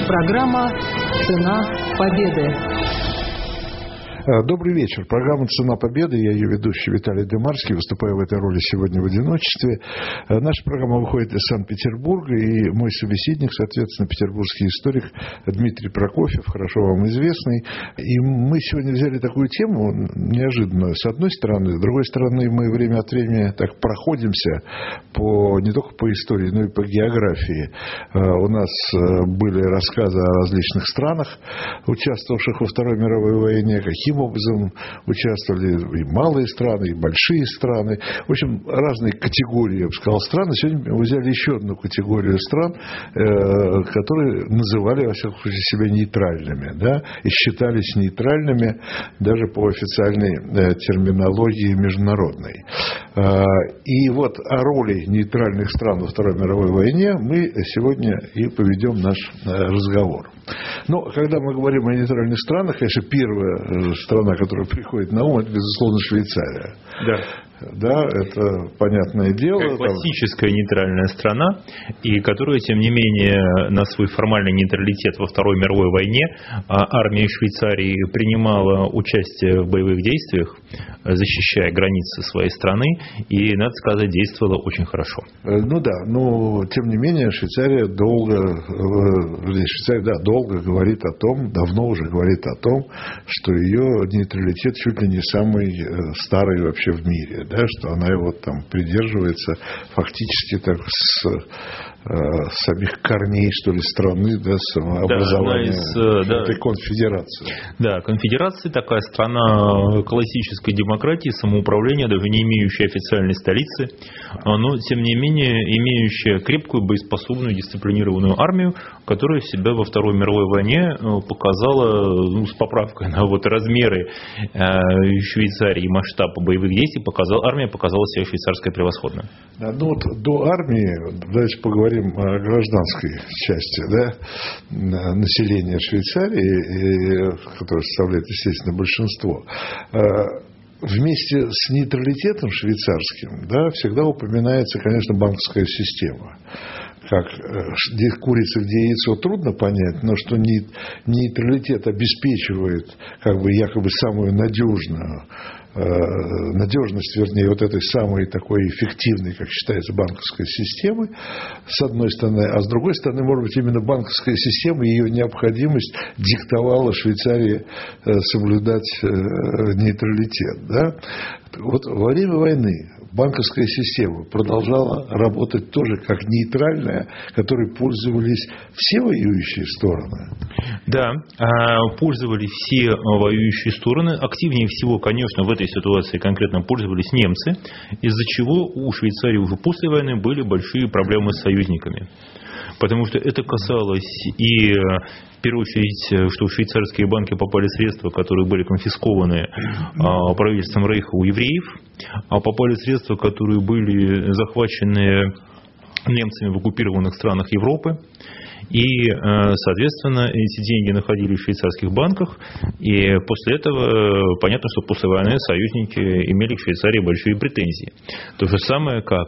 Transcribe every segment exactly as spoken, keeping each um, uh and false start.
Программа «Цена победы». Добрый вечер. Программа «Цена победы». Я ее ведущий Виталий Демарский. Выступаю в этой роли сегодня в одиночестве. Наша программа выходит из Санкт-Петербурга. И мой собеседник, соответственно, петербургский историк Дмитрий Прокофьев, хорошо вам известный. И мы сегодня взяли такую тему неожиданную. С одной стороны. С другой стороны, мы время от времени так проходимся по, не только по истории, но и по географии. У нас были рассказы о различных странах, участвовавших во Второй мировой войне, каким образом участвовали и малые страны, и большие страны. В общем, разные категории, я бы сказал, стран. Сегодня мы взяли еще одну категорию стран, которые называли, во всяком случае, себя нейтральными, да, и считались нейтральными даже по официальной терминологии международной. И вот о роли нейтральных стран во Второй мировой войне мы сегодня и поведем наш разговор. Но когда мы говорим о нейтральных странах, конечно, первая страна, которая приходит на ум, это, безусловно, Швейцария. Да. Да, это понятное дело. Как классическая там нейтральная страна, и которая, тем не менее, на свой формальный нейтралитет во Второй мировой войне армия Швейцарии принимала участие в боевых действиях, защищая границы своей страны, и, надо сказать, действовала очень хорошо. Ну да, но, тем не менее, Швейцария долго, Швейцария, да, долго говорит о том, давно уже говорит о том, что ее нейтралитет чуть ли не самый старый вообще в мире. Да, что она его там придерживается фактически так с, э, самих корней, что ли, страны, да, самообразования, да, из, этой да, конфедерации. Да, конфедерация такая страна классической демократии, самоуправления, даже не имеющая официальной столицы, но, тем не менее, имеющая крепкую, боеспособную, дисциплинированную армию, которая себя во Второй мировой войне показала, ну, с поправкой на вот размеры Швейцарии и масштаб боевых действий, показала армия показала себя швейцарская превосходно. Да, ну вот до армии, давайте поговорим о гражданской части, да, населения Швейцарии, которое составляет, естественно, большинство. Вместе с нейтралитетом швейцарским, да, всегда упоминается, конечно, банковская система. Как где курица, где яйцо, трудно понять, но что нейтралитет обеспечивает как бы якобы самую надежную надежность, вернее, вот этой самой такой эффективной, как считается, банковской системы, с одной стороны, а с другой стороны, может быть, именно банковская система и ее необходимость диктовала Швейцарии соблюдать нейтралитет. Да? Вот во время войны банковская система продолжала работать тоже как нейтральная, которой пользовались все воюющие стороны. Да, пользовались все воюющие стороны. Активнее всего, конечно, в этой ситуации конкретно пользовались немцы, из-за чего у Швейцарии уже после войны были большие проблемы с союзниками. Потому что это касалось и, в первую очередь, что в швейцарские банки попали средства, которые были конфискованы правительством Рейха у евреев, а попали средства, которые были захвачены немцами в оккупированных странах Европы. И, соответственно, эти деньги находились в швейцарских банках. И после этого понятно, что после войны союзники имели к Швейцарии большие претензии. То же самое, как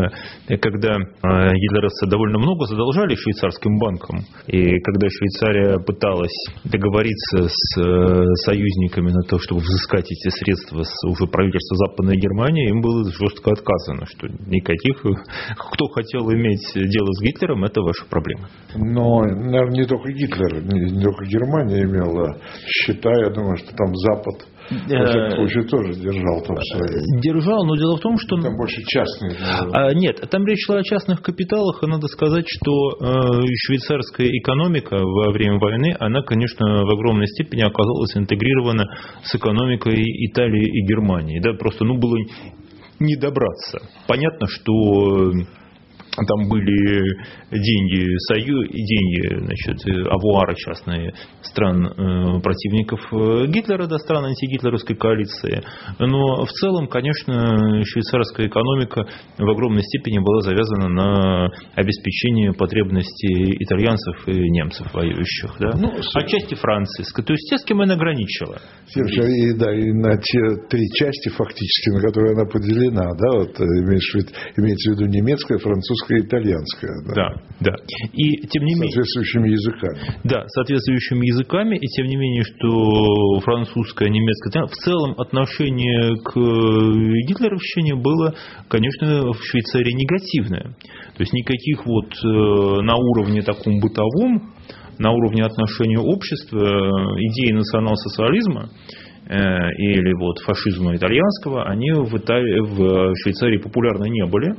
когда гитлеровцы довольно много задолжали швейцарским банкам. И когда Швейцария пыталась договориться с союзниками на то, чтобы взыскать эти средства с уже правительства Западной Германии, им было жестко отказано, что никаких... Кто хотел иметь дело с Гитлером, это ваша проблема. Но, наверное, не только Гитлер, не только Германия имела счета. Я думаю, что там Запад, в этом случае, тоже держал там свои. Держал, но дело в том, что... Там больше частные. А, нет, там речь шла о частных капиталах, и надо сказать, что э, швейцарская экономика во время войны, она, конечно, в огромной степени оказалась интегрирована с экономикой Италии и Германии. Да, просто, ну, было не добраться. Понятно, что... Там были деньги, сою, деньги, значит, авуары частные стран э, противников Гитлера, да, стран антигитлеровской коалиции. Но в целом, конечно, швейцарская экономика в огромной степени была завязана на обеспечении потребностей итальянцев и немцев воюющих. Да? Ну, отчасти Франции. То есть те, с кем она граничила. И, да, и на те три части, фактически, на которые она поделена, да, вот, имеется в виду немецкая, французская немецкое и итальянское. Да, да. да. И, тем не менее, соответствующими языками. Да, соответствующими языками, и тем не менее, что французское, немецкое, в целом отношение к гитлеровщине было, конечно, в Швейцарии негативное. То есть никаких вот на уровне таком бытовом, на уровне отношения общества, идеи национал-социализма или вот фашизма итальянского, они в, Италии, в Швейцарии популярны не были.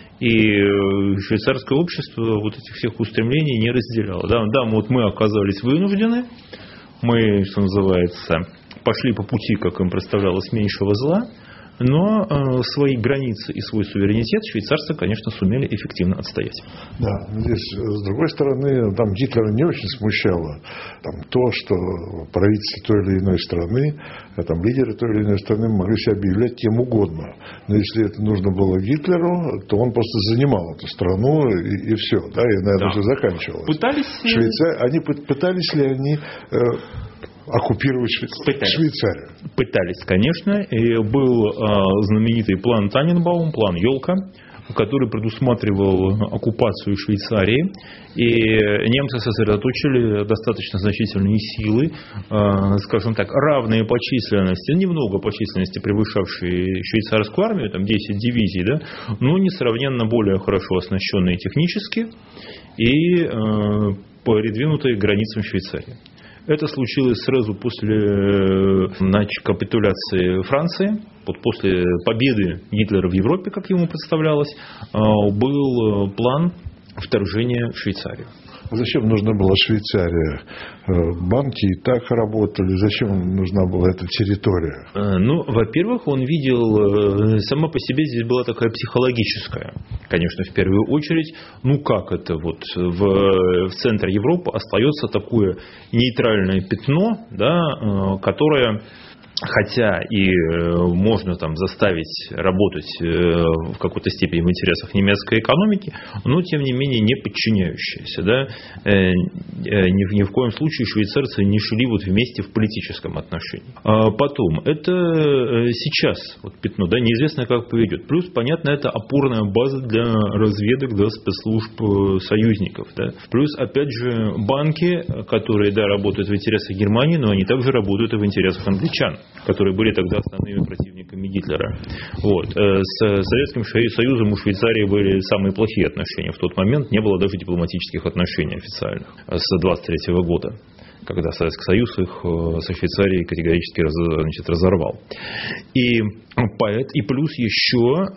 И швейцарское общество вот этих всех устремлений не разделяло. Да, да, вот мы оказались вынуждены, мы, что называется, пошли по пути, как им представлялось, меньшего зла, но э, свои границы и свой суверенитет швейцарцы, конечно, сумели эффективно отстоять. Да, здесь, с другой стороны, там Гитлера не очень смущало там, то, что правительство той или иной страны, там, лидеры той или иной страны могли себя объявлять кем угодно. Но если это нужно было Гитлеру, то он просто занимал эту страну, и, и все, да, и на этом да. все заканчивалось. Пытались... Швейцар... Они пытались ли они... Э, оккупировать Пытались. Швейцарию. Пытались, конечно. И был э, знаменитый план Таненбаум, план Йолка, который предусматривал оккупацию Швейцарии. И немцы сосредоточили достаточно значительные силы, э, скажем так, равные по численности, немного по численности превышавшие швейцарскую армию, там десять дивизий, да, но несравненно более хорошо оснащенные технически и э, передвинутые к границам Швейцарии. Это случилось сразу после значит, капитуляции Франции, вот после победы Гитлера в Европе, как ему представлялось, был план вторжения в Швейцарию. А зачем нужна была Швейцария? Банки и так работали. Зачем нужна была эта территория? Ну, во-первых, он видел, сама по себе здесь была такая психологическая, конечно, в первую очередь. Ну, как это вот в, в центре Европы остается такое нейтральное пятно, да, которое... Хотя и можно там заставить работать в какой-то степени в интересах немецкой экономики, но тем не менее не подчиняющиеся. Да? Ни, ни в коем случае швейцарцы не шли вот вместе в политическом отношении. А потом, это сейчас вот пятно, да, неизвестно как поведет. Плюс, понятно, это опорная база для разведок, да, спецслужб союзников. Да? Плюс, опять же, банки, которые, да, работают в интересах Германии, но они также работают и в интересах англичан, которые были тогда основными противниками Гитлера. Вот. С Советским Союзом у Швейцарии были самые плохие отношения. В тот момент не было даже дипломатических отношений официальных с двадцать третьего года, когда Советский Союз их со Швейцарией категорически раз, значит, разорвал. И, и плюс еще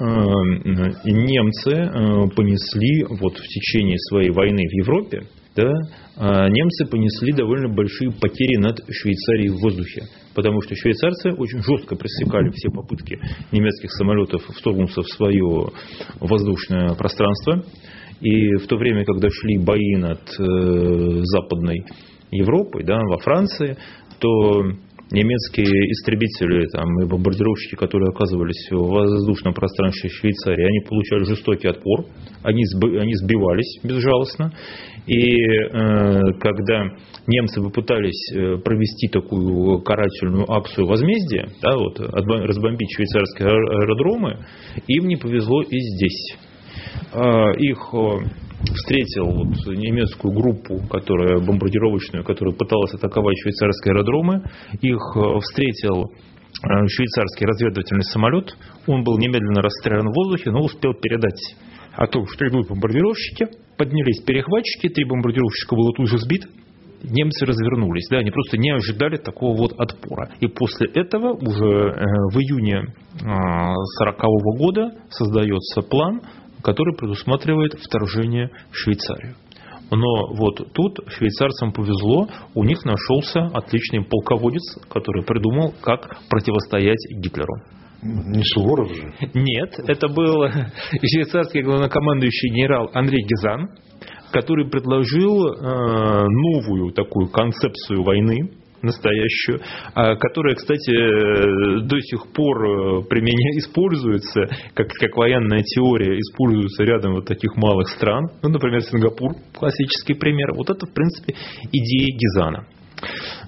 немцы понесли вот в течение своей войны в Европе, да, немцы понесли довольно большие потери над Швейцарией в воздухе, потому что швейцарцы очень жестко пресекали все попытки немецких самолетов вторгнуться в свое воздушное пространство. И в то время, когда шли бои над э, Западной Европой, да, во Франции, то немецкие истребители там, и бомбардировщики, которые оказывались в воздушном пространстве Швейцарии, они получали жестокий отпор, они, сби, они сбивались безжалостно. И э, когда немцы попытались провести такую карательную акцию возмездия, да, вот, разбомбить швейцарские аэродромы, им не повезло и здесь. Э, их встретил вот немецкую группу, которая бомбардировочную, которая пыталась атаковать швейцарские аэродромы. Их встретил швейцарский разведывательный самолет. Он был немедленно расстрелян в воздухе, но успел передать о том, что идут бомбардировщики. Поднялись перехватчики, три бомбардировщика было тут же сбито. Немцы развернулись, да, они просто не ожидали такого вот отпора. И после этого уже в июне сорокового года создается план, который предусматривает вторжение в Швейцарию. Но вот тут швейцарцам повезло, у них нашелся отличный полководец, который придумал, как противостоять Гитлеру. Не Суворов же? Нет, это был швейцарский главнокомандующий генерал Андрей Гизан, который предложил э, новую такую концепцию войны, настоящую, которая, кстати, до сих пор применя... используется, как, как военная теория, используется рядом вот таких малых стран, ну, например, Сингапур, классический пример. Вот это, в принципе, идея Гизана.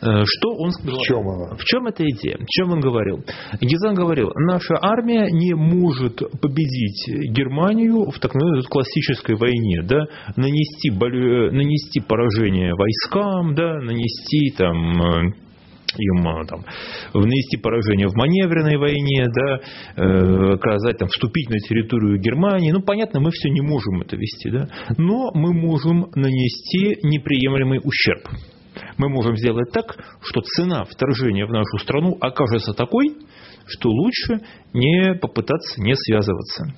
Что он сказал? В чем она? В чем эта идея? В чем он говорил? Гизан говорил, наша армия не может победить Германию в так называемой классической войне, да, нанести, нанести поражение войскам, да, нанести там... им там, нанести поражение в маневренной войне, да, э, оказать, там, вступить на территорию Германии. Ну, понятно, мы все не можем это вести, да, но мы можем нанести неприемлемый ущерб. Мы можем сделать так, что цена вторжения в нашу страну окажется такой, что лучше не попытаться не связываться.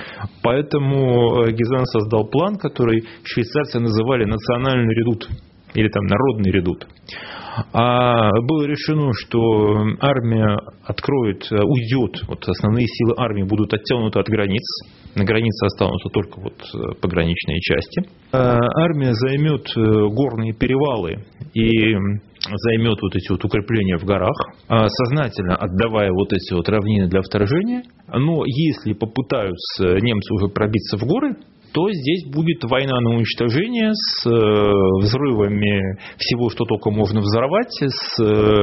Поэтому Гизан создал план, который швейцарцы называли национальный редут или там народный редут. А было решено, что армия откроет, уйдет, вот основные силы армии будут оттянуты от границ, на границе останутся только вот пограничные части. Армия займет горные перевалы и займет вот эти вот укрепления в горах, сознательно отдавая вот эти вот равнины для вторжения. Но если попытаются немцы уже пробиться в горы, то здесь будет война на уничтожение с взрывами всего, что только можно взорвать. С...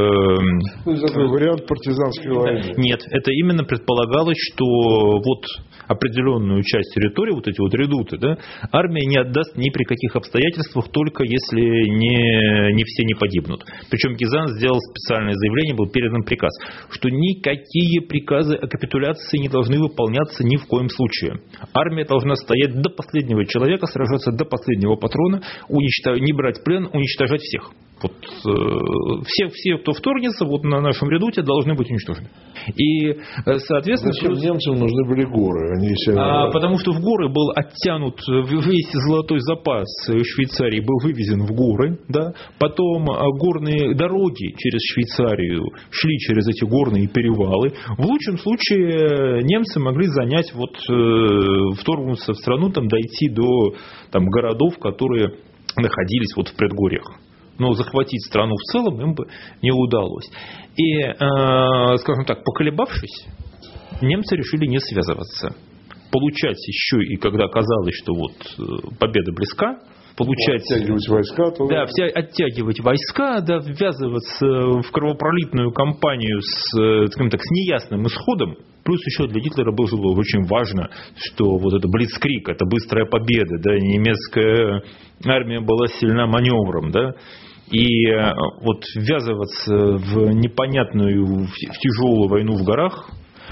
Ну, такой вариант партизанской войны. Нет, это именно предполагалось, что вот определенную часть территории, вот эти вот редуты, да, армия не отдаст ни при каких обстоятельствах, только если не, не все не погибнут. Причем Гизан сделал специальное заявление, был передан приказ, что никакие приказы о капитуляции не должны выполняться ни в коем случае. Армия должна стоять до последнего человека, сражаться до последнего патрона, уничтож... не брать плен, уничтожать всех. Вот, э, все, все, кто вторгнется вот на нашем редуте, должны быть уничтожены. И, соответственно... Зачем немцам нужны были горы? Они себя... а, потому что в горы был оттянут весь золотой запас Швейцарии, был вывезен в горы. Да? Потом горные дороги через Швейцарию шли через эти горные перевалы. В лучшем случае немцы могли занять, вот, э, вторгнуться в страну, там, дойти до там, городов, которые находились вот в предгорьях. Но захватить страну в целом им бы не удалось. И, э, скажем так, поколебавшись, немцы решили не связываться. Получать еще и когда казалось, что вот победа близка, получать... Оттягивать войска. То... Да, все, оттягивать войска, да, ввязываться в кровопролитную кампанию с, скажем так, с неясным исходом. Плюс еще для Гитлера было очень важно, что вот это блицкриг, это быстрая победа, да, немецкая армия была сильна маневром, да, и вот ввязываться в непонятную, в тяжелую войну в горах,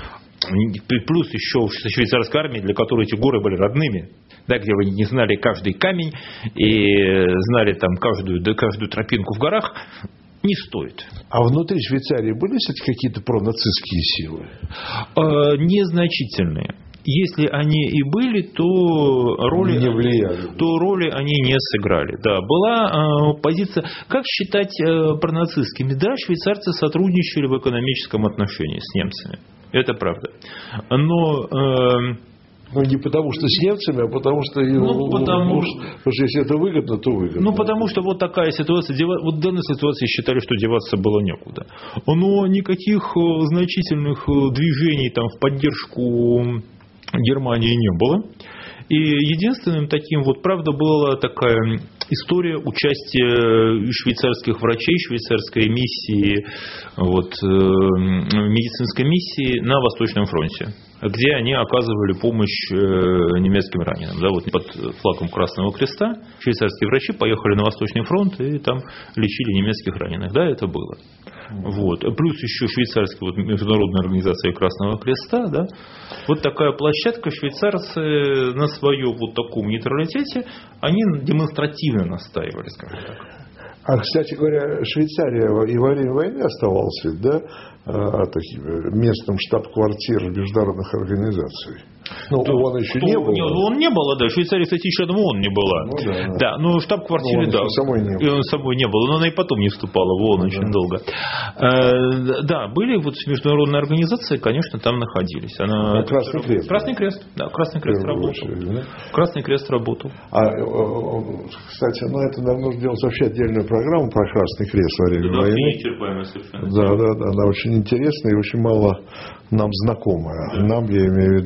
плюс еще швейцарская армия, для которой эти горы были родными, да, где вы не знали каждый камень и знали там каждую, да, каждую тропинку в горах, не стоит. А внутри Швейцарии были, кстати, какие-то пронацистские силы? Э, незначительные. Если они и были, то роли, не влияли. то роли они не сыграли. Да, была э, позиция, как считать э, пронацистскими? Да, швейцарцы сотрудничали в экономическом отношении с немцами. Это правда. Но... Э, Ну, не потому что с немцами, а потому что, ну, потому... потому что если это выгодно, то выгодно. Ну, потому что вот такая ситуация, вот в данной ситуации считали, что деваться было некуда. Но никаких значительных движений там в поддержку Германии не было. И единственным таким, вот правда, была такая история участия швейцарских врачей, швейцарской миссии, вот, медицинской миссии на Восточном фронте, где они оказывали помощь немецким раненым. Да, вот под флагом Красного Креста швейцарские врачи поехали на Восточный фронт и там лечили немецких раненых. Да, это было. Вот. Плюс еще швейцарская вот, международная организация Красного Креста. Да. Вот такая площадка. Швейцарцы на своем вот таком нейтралитете, они демонстративно настаивали, скажем так. А, кстати говоря, Швейцария и во время войны оставалась, да, таким местом штаб-квартир международных организаций. Ну, то, ООН еще то, не было. Нет, ООН не было, да. Швейцария, кстати, еще ООН не была. Ну, да, да. да, но штаб-квартиры, да. Самой не было. самой не было. Но она и потом не вступала в ООН, ну, очень да. долго. Э, да, были вот международные организации, конечно, там находились. Она... А Красный Крест. Красный Крест, да, Красный Крест работал. Очередь, да? Красный Крест работал. А, кстати, ну это нам нужно делать вообще отдельную программу про Красный Крест во время да, войны. Неисчерпаемая совершенно. Да, да, да, она очень интересная и очень мало нам знакомая. Да. Нам, я имею в виду,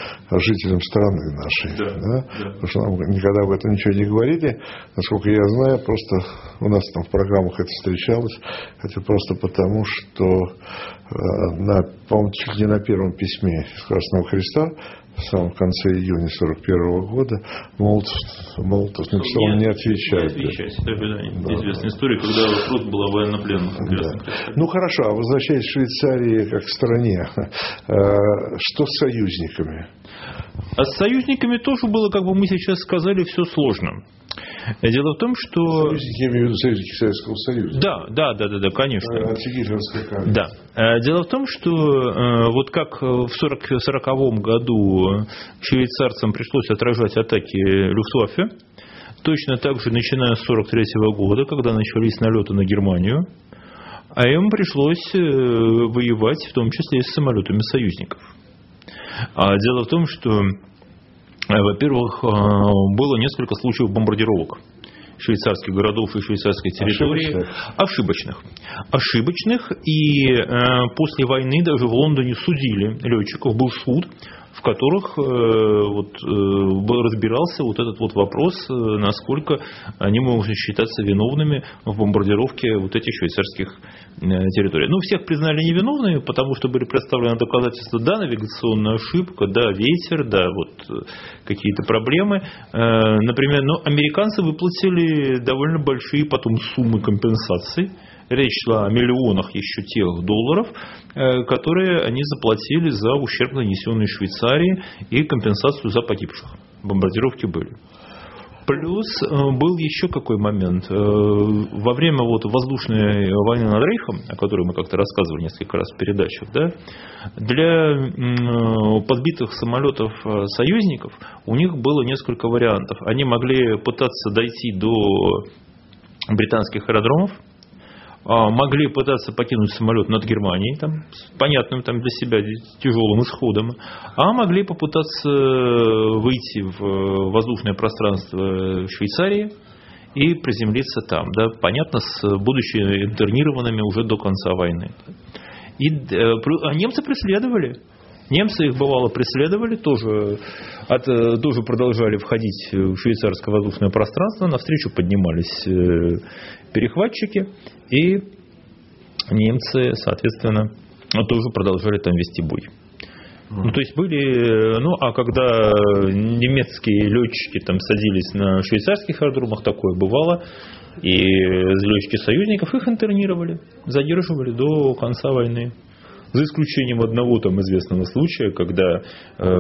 жителям страны нашей. Да, да? Да. Потому что нам никогда об этом ничего не говорили. Насколько я знаю, просто у нас там в программах это встречалось. Это просто потому, что на, по-моему, чуть ли не на первом письме из Красного Креста в самом конце июня сорок первого года Молотов, Молотов написал, он не отвечает. Не отвечает. Это да. Известная история, когда Фрост была военнопленным. Да. Ну хорошо, а возвращаясь к Швейцарии как к стране, что с союзниками? А с союзниками тоже было, как бы мы сейчас сказали, все сложно. Дело в том, что... Союзники, я имею в виду союзники Советского Союза. Да, да, да, да, да, конечно. Антигитлеровская коалиция. Да. Дело в том, что вот как в сороковом году швейцарцам пришлось отражать атаки Люфтваффе, точно так же, начиная с сорок третьего года, когда начались налеты на Германию, а им пришлось воевать, в том числе и с самолетами союзников. А дело в том, что... Во-первых, было несколько случаев бомбардировок швейцарских городов и швейцарской территории. Ошибочных. Ошибочных. И после войны даже в Лондоне судили летчиков. Был суд, в которых вот, разбирался вот этот вот вопрос, насколько они могут считаться виновными в бомбардировке вот этих швейцарских территорий. Ну, всех признали невиновными, потому что были представлены доказательства, да, навигационная ошибка, да, ветер, да, вот какие-то проблемы. Например, ну, американцы выплатили довольно большие потом суммы компенсаций. Речь шла о миллионах еще тех долларов, которые они заплатили за ущерб, нанесенный Швейцарии, и компенсацию за погибших. Бомбардировки были. Плюс был еще какой момент. Во время вот воздушной войны над Рейхом, о которой мы как-то рассказывали несколько раз в передачах, да, для подбитых самолетов союзников у них было несколько вариантов. Они могли пытаться дойти до британских аэродромов, могли пытаться покинуть самолет над Германией, там, с понятным там для себя тяжелым исходом, а могли попытаться выйти в воздушное пространство Швейцарии и приземлиться там, да, понятно, с будучи интернированными уже до конца войны. И, а немцы преследовали. Немцы их бывало преследовали, тоже, от, тоже продолжали входить в швейцарское воздушное пространство, навстречу поднимались перехватчики, и немцы, соответственно, тоже продолжали там вести бой. Ну, то есть были, ну, а когда немецкие летчики там садились на швейцарских аэродромах, такое бывало, и летчики союзников их интернировали, задерживали до конца войны. За исключением одного там известного случая, когда э,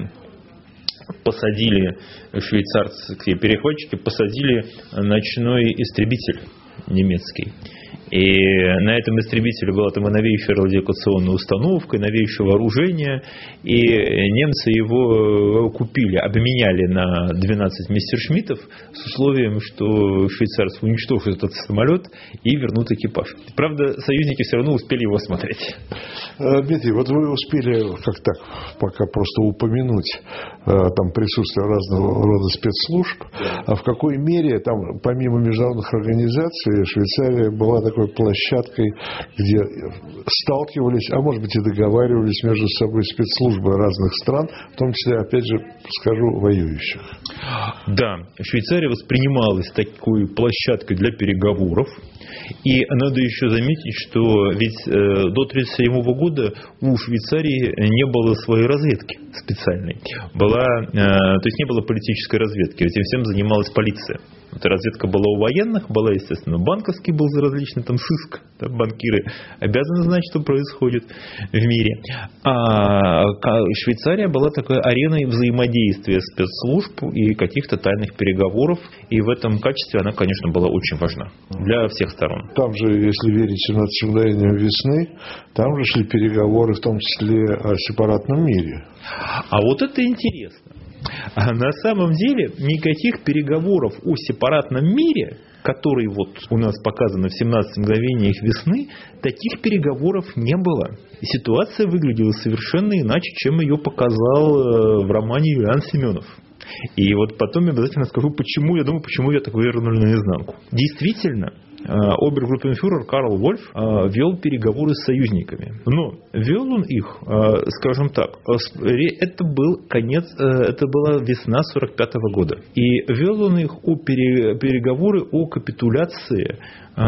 посадили швейцарские перехватчики, посадили ночной истребитель немецкий. И на этом истребителе была там и новейшая радиолокационная установка, и новейшее вооружение. И немцы его купили, обменяли на двенадцать мессершмиттов с условием, что швейцарцы уничтожат этот самолет и вернут экипаж. Правда, союзники все равно успели его осмотреть. Дмитрий, вот вы успели, как так, пока просто упомянуть там присутствие разного рода спецслужб. А в какой мере там, помимо международных организаций, Швейцария была такой площадкой, где сталкивались, а может быть и договаривались между собой спецслужбы разных стран, в том числе, опять же, скажу, воюющих. Да, Швейцария воспринималась такой площадкой для переговоров. И надо еще заметить, что ведь до тысяча девятьсот тридцать седьмого года у Швейцарии не было своей разведки специальной. Была, то есть не было политической разведки, этим всем занималась полиция. Эта разведка была у военных, была, естественно, банковский был за различный там сыск. Там банкиры обязаны знать, что происходит в мире. А Швейцария была такой ареной взаимодействия спецслужб и каких-то тайных переговоров. И в этом качестве она, конечно, была очень важна для всех сторон. Там же, если верить семнадцатым мгновениям весны, там же шли переговоры, в том числе о сепаратном мире. А вот это интересно. А на самом деле никаких переговоров о сепаратном мире, который вот у нас показаны в семнадцати мгновениях весны, таких переговоров не было. И ситуация выглядела совершенно иначе, чем ее показал в романе Юлиан Семенов. И вот потом я обязательно скажу, почему, я думаю, почему я так вывернули наизнанку. Действительно, обергруппенфюрер Карл Вольф вел переговоры с союзниками. Но вел он их, скажем так, это был конец, это была весна сорок пятого года. И вел он их о переговоры о капитуляции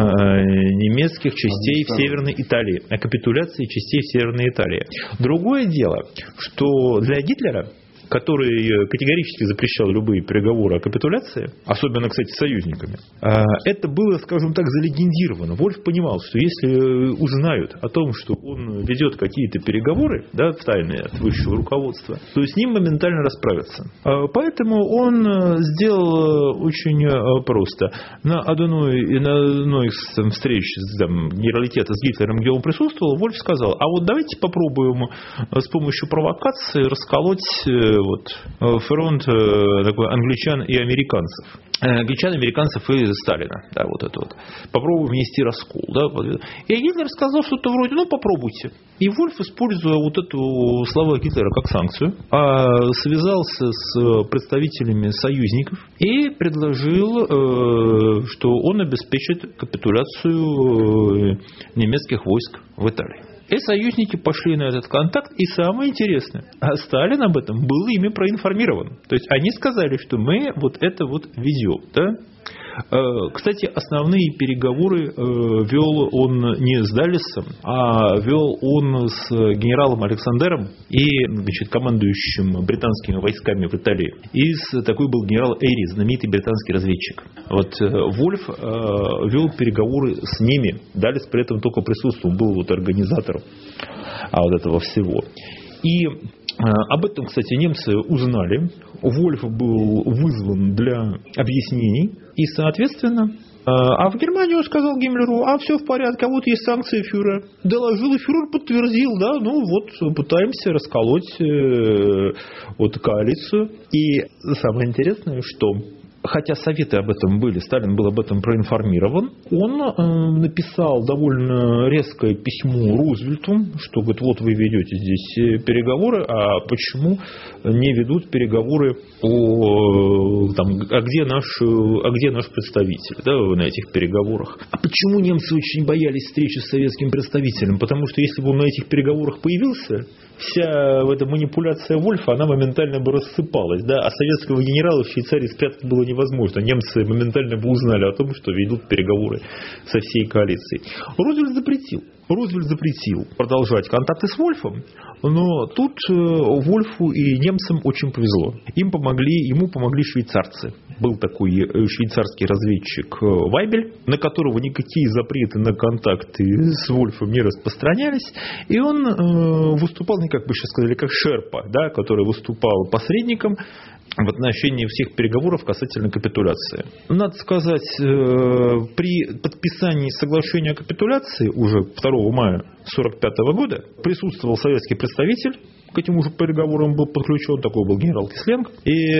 немецких частей в Северной Италии, о капитуляции частей в Северной Италии. Другое дело, что для Гитлера, который категорически запрещал любые переговоры о капитуляции, особенно, кстати, с союзниками, это было, скажем так, залегендировано. Вольф понимал, что если узнают о том, что он ведет какие-то переговоры, да, тайные от высшего руководства, то с ним моментально расправятся. Поэтому он сделал очень просто. На одной, на одной из встреч там, генералитета с Гитлером, где он присутствовал, Вольф сказал: а вот давайте попробуем с помощью провокации расколоть вот, фронт такой англичан и американцев. Англичан, американцев и Сталина. Да, вот это вот. Попробуем внести раскол. Да, вот. И Гитлер сказал что-то вроде: ну попробуйте. И Вольф, используя вот эту слова Гитлера как санкцию, связался с представителями союзников и предложил, что он обеспечит капитуляцию немецких войск в Италии. И союзники пошли на этот контакт, и самое интересное, а Сталин об этом был ими проинформирован. То есть они сказали, что мы вот это вот везем. Да? Кстати, основные переговоры вел он не с Даллесом, а вел он с генералом Александером и, значит, командующим британскими войсками в Италии. И такой был генерал Эйри, знаменитый британский разведчик. Вот Вольф вел переговоры с ними. Даллес при этом только присутствовал, был вот организатором вот этого всего. И об этом, кстати, немцы узнали. Вольф был вызван для объяснений. И, соответственно, а в Германии он сказал Гиммлеру: а все в порядке, а вот есть санкции фюрера. Доложил, и фюрер подтвердил, да, ну вот пытаемся расколоть вот коалицию. И самое интересное, что хотя советы об этом были, Сталин был об этом проинформирован, он э, написал довольно резкое письмо Рузвельту, что говорит: вот вы ведете здесь переговоры, а почему не ведут переговоры о, там, а где наш, а где наш представитель, да, на этих переговорах? А почему немцы очень боялись встречи с советским представителем? Потому что если бы он на этих переговорах появился, вся эта манипуляция Вольфа, она моментально бы рассыпалась, да, а советского генерала в Швейцарии спрятать было невозможно. Немцы моментально бы узнали о том, что ведут переговоры со всей коалицией. Рузвельт запретил. Рузвельт запретил продолжать контакты с Вольфом, но тут Вольфу и немцам очень повезло. Им помогли, ему помогли швейцарцы. Был такой швейцарский разведчик Вайбель, на которого никакие запреты на контакты с Вольфом не распространялись, и он выступал, как бы сейчас сказали, как шерпа, да, который выступал посредником в отношении всех переговоров касательно капитуляции. Надо сказать, при подписании соглашения о капитуляции уже второго мая сорок пятого года присутствовал советский представитель. К этим уже переговорам был подключен, такой был генерал Кисленко.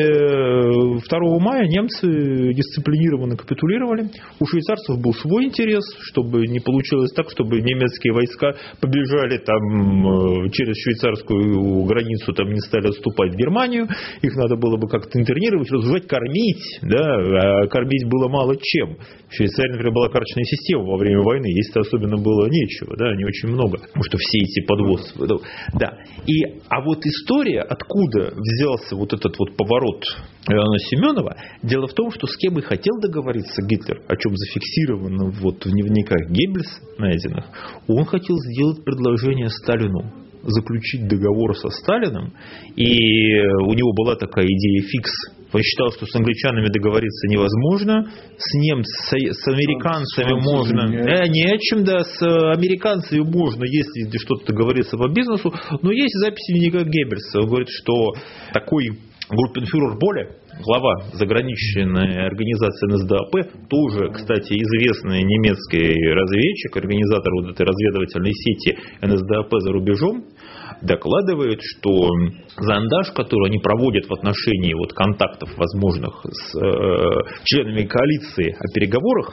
И второго мая немцы дисциплинированно капитулировали. У швейцарцев был свой интерес, чтобы не получилось так, чтобы немецкие войска побежали там через швейцарскую границу, там не стали отступать в Германию. Их надо было бы как-то интернировать, разжать, кормить. Да? А кормить было мало чем. В Швейцарии, например, была карточная система во время войны. Есть-то особенно было нечего, да, не очень много. Потому что все эти подвозы. Да. И А вот история, откуда взялся вот этот вот поворот Иоанна Семенова, дело в том, что с кем и хотел договориться Гитлер, о чем зафиксировано вот в дневниках Геббельса найденных, он хотел сделать предложение Сталину, заключить договор со Сталиным, и у него была такая идея фикс. Он считал, что с англичанами договориться невозможно, с немцами, с американцами с можно. Э, не о чем, да, с американцами можно, если что-то договориться по бизнесу, но есть записи дневника Геббельса. Он говорит, что такой группенфюрер Боля, глава заграничной организации эн эс дэ а пэ, тоже, кстати, известный немецкий разведчик, организатор вот этой разведывательной сети эн эс дэ а пэ за рубежом, докладывает, что зондаж, который они проводят в отношении вот контактов возможных с э, членами коалиции о переговорах,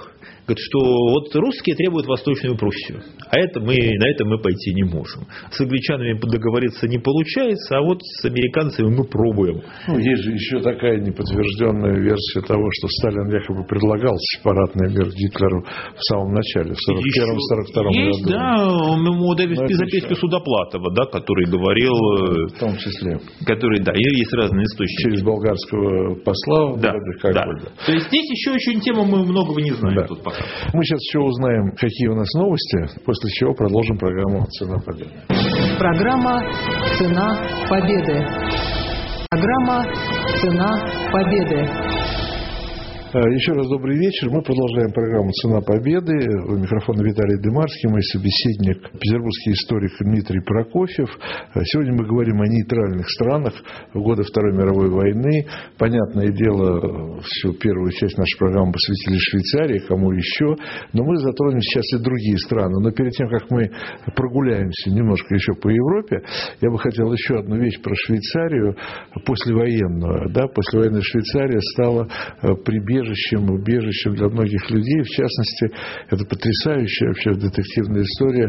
говорит, что вот русские требуют Восточную Пруссию, а это мы, на это мы пойти не можем. С англичанами договориться не получается, а вот с американцами мы пробуем. Ну, есть же еще такая неподтвержденная версия того, что Сталин якобы предлагал сепаратный мир Гитлеру в самом начале, в сорок первом — сорок втором году. Есть, да, ему дали записку Судоплатова, да, который говорил... В том числе. Который, да, есть разные источники. Через болгарского посла. Да, как да. бы, да. То есть здесь еще очень тема, мы многого не знаем, да. Тут пока. Мы сейчас еще узнаем, какие у нас новости, после чего продолжим программу «Цена победы». Программа «Цена победы». Программа «Цена победы». Еще раз добрый вечер. Мы продолжаем программу «Цена победы». У микрофона Виталий Дымарский, мой собеседник, петербургский историк Дмитрий Прокофьев. Сегодня мы говорим о нейтральных странах в годы Второй мировой войны. Понятное дело, всю первую часть нашей программы посвятили Швейцарии, кому еще. Но мы затронем сейчас и другие страны. Но перед тем, как мы прогуляемся немножко еще по Европе, я бы хотел еще одну вещь про Швейцарию послевоенную. Да, послевоенная Швейцария стала прибежищем убежищем для многих людей. В частности, это потрясающая вообще детективная история.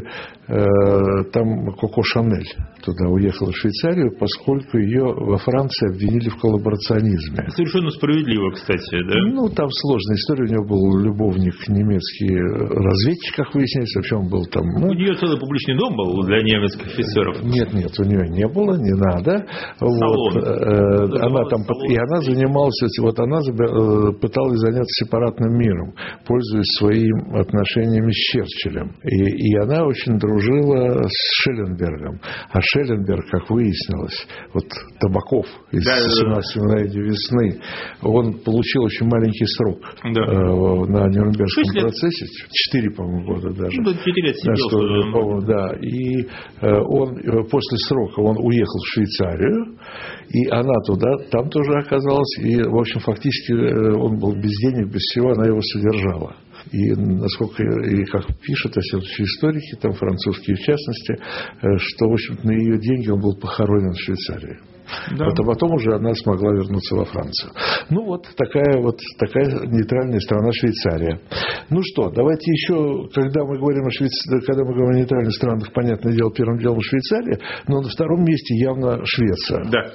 Там Коко Шанель туда уехала в Швейцарию, поскольку ее во Франции обвинили в коллаборационизме. Совершенно справедливо, кстати, да? Ну, там сложная история. У него был любовник немецкий разведчик, как выясняется. Вообще он был там... Ну... У нее целый публичный дом был для немецких офицеров. Нет, нет, у нее не было, не надо. Салон. Вот. Она там... И она занималась... Вот она пыталась заняться сепаратным миром, пользуясь своими отношениями с Черчиллем. И, и она очень дружила с Шелленбергом. А Шелленберг, как выяснилось, вот Табаков из да, семнадцатой мгновений весны, он получил очень маленький срок да. э, на Нюрнбергском процессе. Четыре, по-моему, года даже. Ну, четыре лет сидел. Да, что, да. И э, он после срока он уехал в Швейцарию, и она туда, там тоже оказалась. И, в общем, фактически он был без денег, без всего, она его содержала. И насколько, и как пишут следующие историки, там французские в частности, что, в общем-то, на ее деньги он был похоронен в Швейцарии. Да. Вот, а потом уже она смогла вернуться во Францию. Ну вот такая вот такая нейтральная страна Швейцария. Ну что, давайте еще, когда мы говорим о Швейцарии, когда мы говорим о нейтральных странах, понятное дело, первым делом Швейцария, но на втором месте явно Швеция. Да.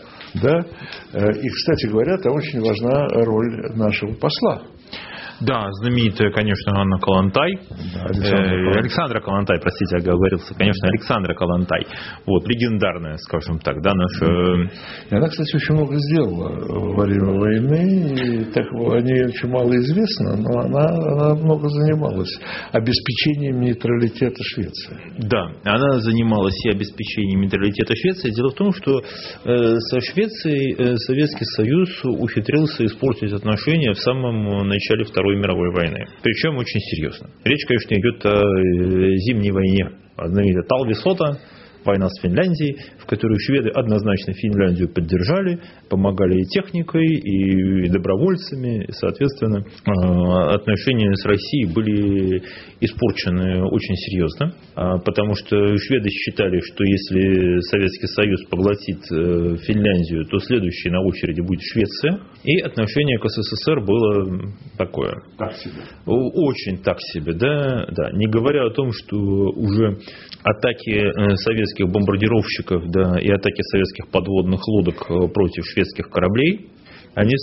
Да? И, кстати говоря, там очень важна роль нашего посла. Да, знаменитая, конечно, Анна Калантай. Да, Александра, э, Александра Калантай, простите, я оговорился. Конечно, Александра Калантай. Вот, легендарная, скажем так, да, наша... И она, кстати, очень много сделала во время войны. И так, о ней очень мало известно, но она, она много занималась обеспечением нейтралитета Швеции. Да, она занималась и обеспечением нейтралитета Швеции. Дело в том, что э, со Швецией э, Советский Союз ухитрился испортить отношения в самом начале Второй мировой войны. Причем очень серьезно. Речь, конечно, идет о зимней войне. Знаменитая Талвисота, война с Финляндией, в которой шведы однозначно Финляндию поддержали, помогали и техникой, и добровольцами. И, соответственно, отношения с Россией были испорчены очень серьезно, потому что шведы считали, что если Советский Союз поглотит Финляндию, то следующей на очереди будет Швеция. И отношение к СССР было такое. Так себе. Очень так себе, да, да. Не говоря о том, что уже атаки советских бомбардировщиков, да, и атаки советских подводных лодок против шведских кораблей, они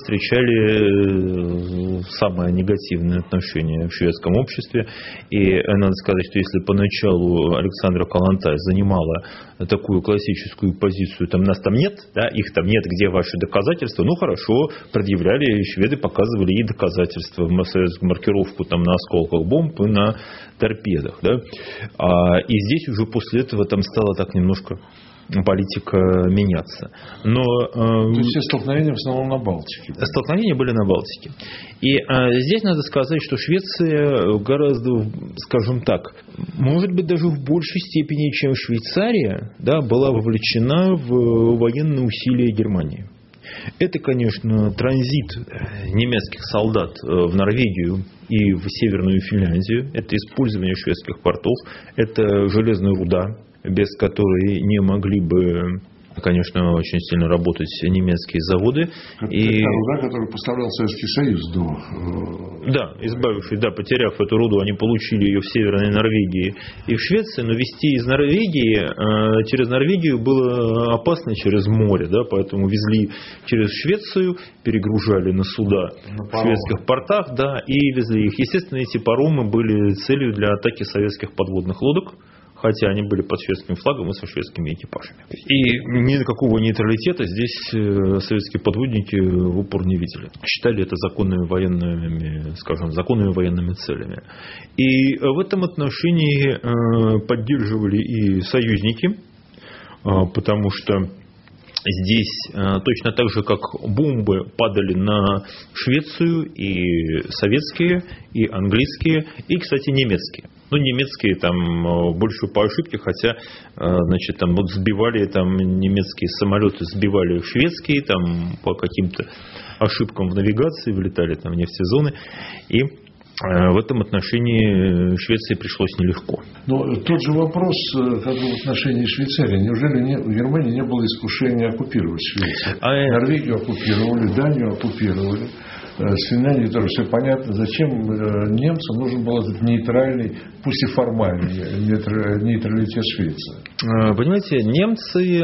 встречали самое негативное отношение в шведском обществе. И надо сказать, что если поначалу Александра Калантай занимала такую классическую позицию, там нас там нет, да, их там нет, где ваши доказательства, ну хорошо, предъявляли, шведы показывали и доказательства, маркировку там на осколках бомб и на торпедах. Да. А, и здесь уже после этого там стало так немножко политика меняться. Но, То есть все столкновения в основном на Балтике. Столкновения были на Балтике. И э, здесь надо сказать, что Швеция гораздо, скажем так, может быть даже в большей степени, чем Швейцария, да, была вовлечена в военные усилия Германии. Это, конечно, транзит немецких солдат в Норвегию и в Северную Финляндию. Это использование шведских портов. Это железная руда, без которой не могли бы конечно, очень сильно работать немецкие заводы. Это и... руда, которую поставлял Советский Союз до... Да, избавившись, да, потеряв эту руду, они получили ее в Северной Норвегии и в Швеции, но везти из Норвегии э, через Норвегию было опасно через море, да, поэтому везли через Швецию, перегружали на суда на в шведских портах, да, и везли их. Естественно, эти паромы были целью для атаки советских подводных лодок, хотя они были под шведским флагом и со шведскими экипажами. И никакого нейтралитета здесь советские подводники в упор не видели. Считали это законными военными, скажем, законными военными целями. И в этом отношении поддерживали и союзники, потому что здесь точно так же, как бомбы падали на Швецию, и советские, и английские, и, кстати, немецкие. Ну, немецкие там больше по ошибке, хотя, значит, там вот сбивали, там немецкие самолеты сбивали шведские, там по каким-то ошибкам в навигации вылетали там в нефтезоны, и в этом отношении Швеции пришлось нелегко. Но тот же вопрос, как в отношении Швейцарии. Неужели не, у Германии не было искушения оккупировать Швецию? А Норвегию оккупировали, Данию оккупировали. С Финляндией тоже все понятно. Зачем немцам нужен был этот нейтральный, пусть и формальный нейтралитет Швеции? Понимаете, немцы,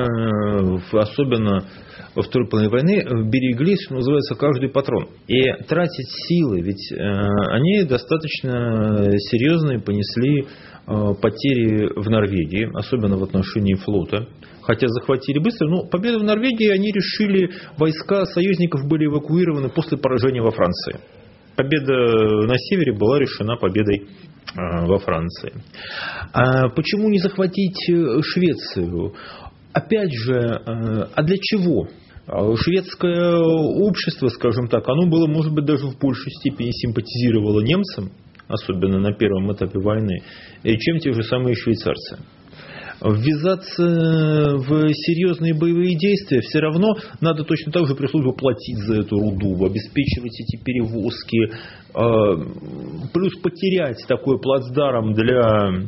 особенно во второй половине войны, берегли, что называется, каждый патрон. И тратить силы, ведь они достаточно серьезные понесли потери в Норвегии, особенно в отношении флота. Хотя захватили быстро, но победу в Норвегии они решили, войска союзников были эвакуированы после поражения во Франции. Победа на севере была решена победой во Франции. А почему не захватить Швецию? Опять же, а для чего? Шведское общество, скажем так, оно было, может быть, даже в большей степени симпатизировало немцам, особенно на первом этапе войны, чем те же самые швейцарцы. Ввязаться в серьезные боевые действия все равно надо точно так же пришлось бы платить за эту руду, обеспечивать эти перевозки, плюс потерять такой плацдарм для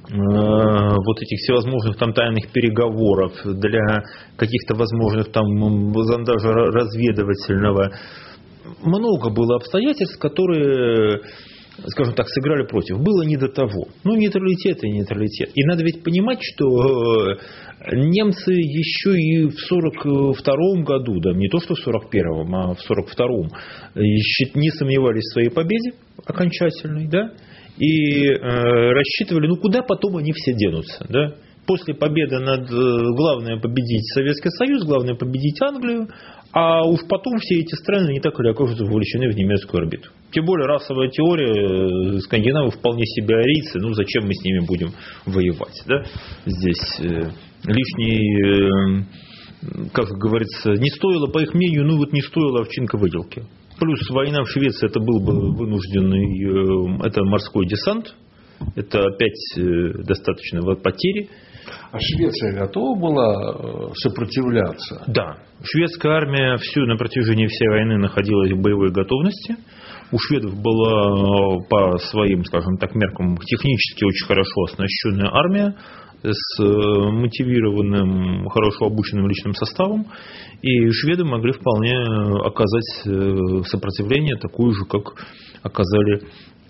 вот этих всевозможных там тайных переговоров, для каких-то возможных там зондажа разведывательного. Много было обстоятельств, которые, скажем так, сыграли против. Было не до того. Ну, нейтралитет и нейтралитет. И надо ведь понимать, что немцы еще и в сорок втором году, да, не то что в сорок первом, а в сорок втором, не сомневались в своей победе окончательной, да, и э, рассчитывали, ну, куда потом они все денутся, да. После победы над, главное победить Советский Союз, главное победить Англию, а уж потом все эти страны не так или окажутся вовлечены в немецкую орбиту. Тем более расовая теория, скандинавы вполне себе арийцы, ну зачем мы с ними будем воевать, да? Здесь э, лишний, э, как говорится, не стоило, по их мнению, ну вот не стоило овчинка выделки. Плюс война в Швеции, это был бы вынужденный, э, это морской десант, это опять достаточно потери. А Швеция готова была сопротивляться? Да. Шведская армия всю, на протяжении всей войны находилась в боевой готовности. У шведов была по своим, скажем так, меркам технически очень хорошо оснащенная армия с мотивированным, хорошо обученным личным составом. И шведы могли вполне оказать сопротивление такое же, как оказали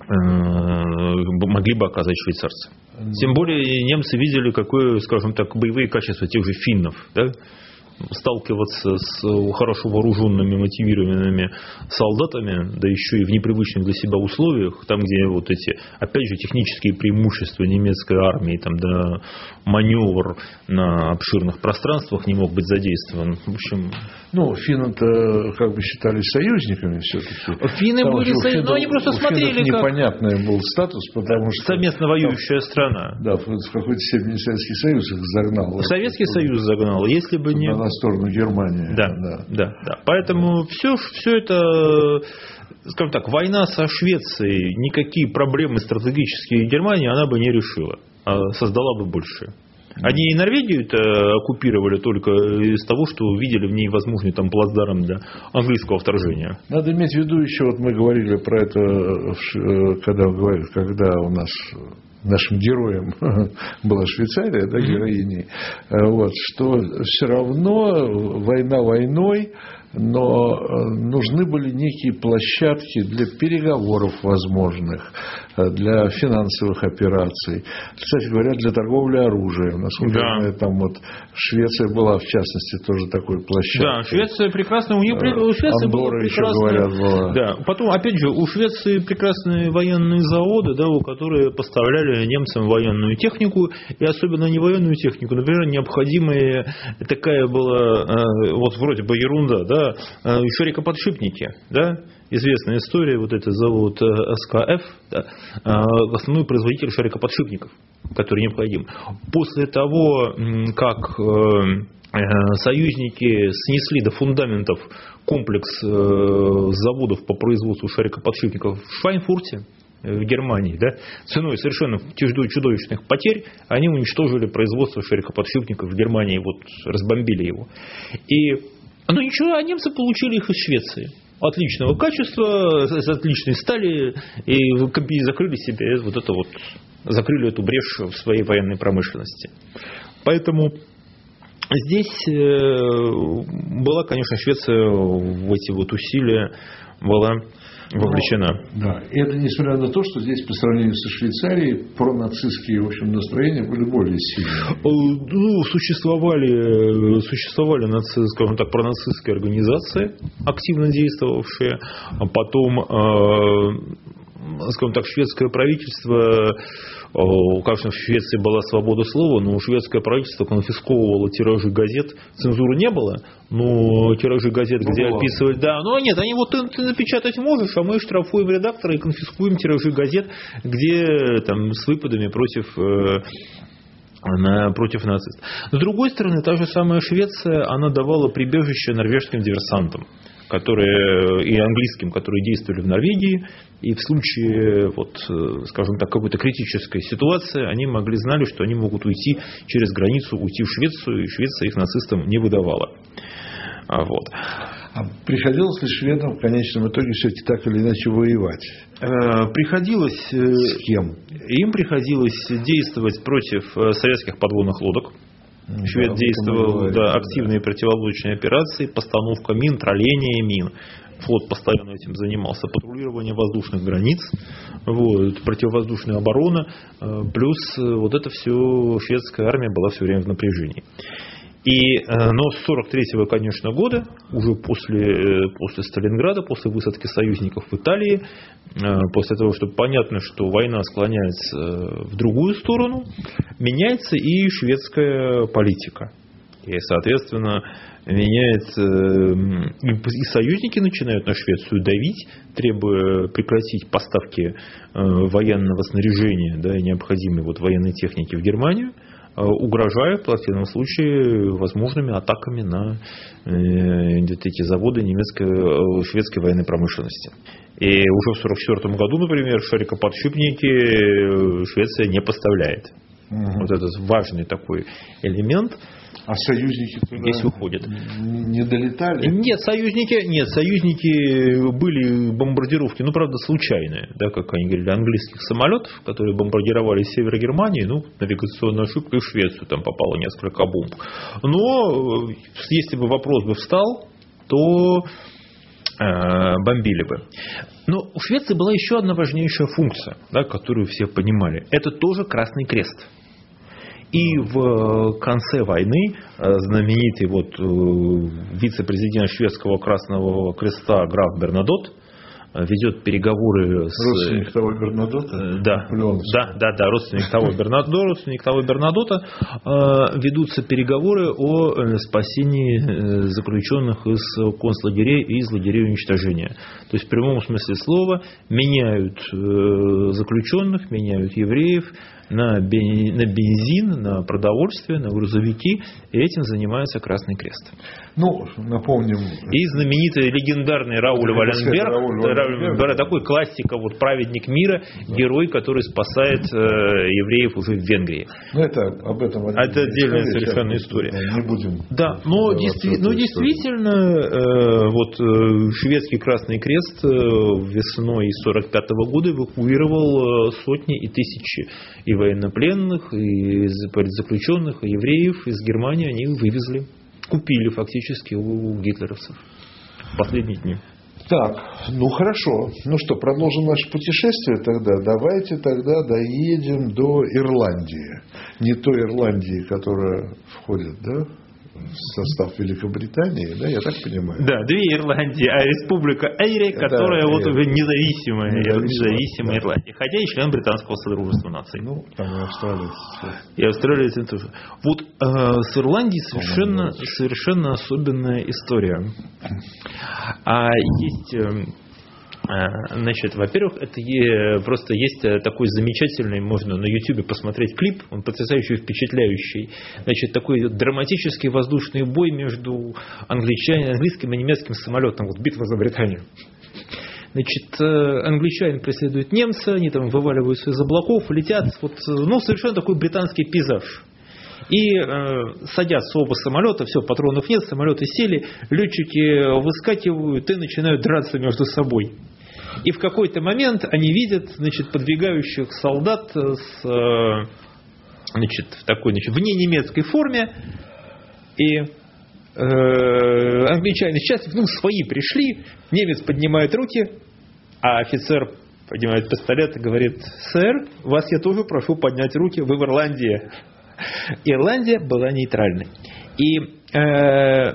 могли бы оказать швейцарцы. Тем более немцы видели, какое, скажем так, боевые качества тех же финнов, да? Сталкиваться с хорошо вооруженными, мотивированными солдатами, да еще и в непривычных для себя условиях, там, где вот эти, опять же, технические преимущества немецкой армии, там, да, маневр на обширных пространствах не мог быть задействован. В общем... Ну, финны-то как бы считались союзниками все-таки. Финны там были союзниками, но они просто смотрели, как... непонятный был статус, потому что... Совместно воюющая там, страна. Да, в какой-то степени Советский Союз их загнал. Советский Союз загнал, если бы не... На сторону Германии. Да, да, да, да. Поэтому все, все это, скажем так, война со Швецией, никакие проблемы стратегические Германии она бы не решила, а создала бы больше. Они и Норвегию-то оккупировали только из того, что увидели в ней возможный там плацдарм для английского вторжения. Надо иметь в виду еще, вот мы говорили про это, когда, когда у нас нашим героем была Швейцария, да, героиней, вот, что все равно война войной, но нужны были некие площадки для переговоров возможных, для финансовых операций, кстати говоря, для торговли оружием. Насколько да. я знаю, там вот Швеция была, в частности, тоже такой площадкой. Да, Швеция прекрасная, у нее у Швеции Андорра было еще, говорят, была. Да, потом, опять же, у Швеции прекрасные военные заводы, да, которые поставляли немцам военную технику, и особенно не военную технику, например, необходимая такая была, вот вроде бы ерунда, да, шарикоподшипники, да, известная история, вот это завод эс ка эф, да, основной производитель шарикоподшипников, который необходим. После того, как союзники снесли до фундаментов комплекс заводов по производству шарикоподшипников в Швайнфурте, в Германии, да, ценой совершенно чудовищных потерь, они уничтожили производство шарикоподшипников в Германии, вот разбомбили его. И, ну ничего, а немцы получили их из Швеции. Отличного качества, с отличной стали, и закрыли себе вот это вот, закрыли эту брешь в своей военной промышленности. Поэтому здесь была, конечно, Швеция в эти вот усилия была вовлечена. Но, да, и это несмотря на то, что здесь по сравнению со Швейцарией пронацистские, в общем, настроения были более сильные. Ну, существовали, существовали, скажем так, пронацистские организации, активно действовавшие, а потом, скажем так, шведское правительство, конечно, в Швеции была свобода слова, но шведское правительство конфисковывало тиражи газет, цензуры не было, но тиражи газет, где ну, описывали, да, ну нет, они вот ты, ты напечатать можешь, а мы штрафуем редактора и конфискуем тиражи газет, где там с выпадами против на, против нацистов. С другой стороны, та же самая Швеция, она давала прибежище норвежским диверсантам, которые, и английским, которые действовали в Норвегии, и в случае, вот, скажем так, какой-то критической ситуации, они могли, знали, что они могут уйти через границу, уйти в Швецию, и Швеция их нацистам не выдавала. А, вот. А приходилось ли шведам в конечном итоге все-таки так или иначе воевать? Приходилось. С кем? Им приходилось действовать против советских подводных лодок. Швед да, действовал, да, активные противолодочные операции, постановка мин, тролление мин. Флот постоянно этим занимался. Патрулирование воздушных границ, вот, противовоздушная оборона. Плюс вот это все, шведская армия была все время в напряжении. И, но с сорок третьего, конечно, года, уже после, после Сталинграда, после высадки союзников в Италии, после того, что понятно, что война склоняется в другую сторону, меняется и шведская политика. И, соответственно, меняется, и союзники начинают на Швецию давить, требуя прекратить поставки военного снаряжения, да, и необходимой вот военной техники в Германию, угрожая в противном случае возможными атаками на э, эти заводы немецкой, шведской военной промышленности. И уже в сорок четвёртом году, например, шарикоподшипники Швеция не поставляет. Угу. Вот этот важный такой элемент. А союзники здесь уходят. Не долетали? Нет, союзники, нет, союзники были бомбардировки, ну, правда, случайные, да, как они говорили, английских самолетов, которые бомбардировали север Германии, ну, навигационная ошибка, и в Швецию там попало несколько бомб. Но если бы вопрос бы встал, то э, бомбили бы. Но у Швеции была еще одна важнейшая функция, да, которую все понимали. Это тоже Красный Крест. И в конце войны знаменитый вот вице-президент шведского Красного Креста граф Бернадотт ведет переговоры с... Родственник того Бернадотта? Да, да, да, да, родственник того Бернадотта, родственник того Бернадотта. Ведутся переговоры о спасении заключенных из концлагерей и из лагерей уничтожения. То есть в прямом смысле слова меняют заключенных, меняют евреев на бензин, на продовольствие, на грузовики, и этим занимается Красный Крест. Ну, напомним. И знаменитый легендарный Рауль Валенберг, такой классика, вот праведник мира, герой, который спасает э, евреев уже в Венгрии. Ну, это об этом это отдельная совершенно история. Не будем. Да, но, действи- но действительно, э, вот э, шведский Красный Крест э, весной сорок пятого года эвакуировал э, сотни и тысячи и военнопленных, и политзаключенных, и евреев из Германии. Они вывезли, купили фактически у гитлеровцев в последние дни. Так, ну хорошо. Ну что, продолжим наше путешествие тогда. Давайте тогда доедем до Ирландии. Не той Ирландии, которая входит, да, в состав Великобритании, да, я так понимаю? Да, две Ирландии, а республика Эйре, которая да, вот уже независимая, независимая, независимая да. Ирландия, хотя и член Британского Содружества наций. Ну, там и Австралия. И Австралия тоже. Вот э, с Ирландией совершенно, совершенно особенная история. А есть... Э, Значит, во-первых, это просто есть такой замечательный, можно на YouTube посмотреть клип, он потрясающе впечатляющий. Значит, такой драматический воздушный бой между англичанин, английским и немецким самолетом, вот битва за Британию. Значит, англичанин преследует немца, они там вываливаются из облаков, летят, вот, ну, совершенно такой британский пейзаж. И э, садятся оба самолета, все, патронов нет, самолеты сели, летчики выскакивают и начинают драться между собой. И в какой-то момент они видят, значит, подбегающих солдат с, э, значит, в такой, значит, в ненемецкой форме. И э, англичане сейчас, ну, свои пришли, немец поднимает руки, а офицер поднимает пистолет и говорит: «Сэр, вас я тоже прошу поднять руки, вы в Ирландии». Ирландия была нейтральной. И, э,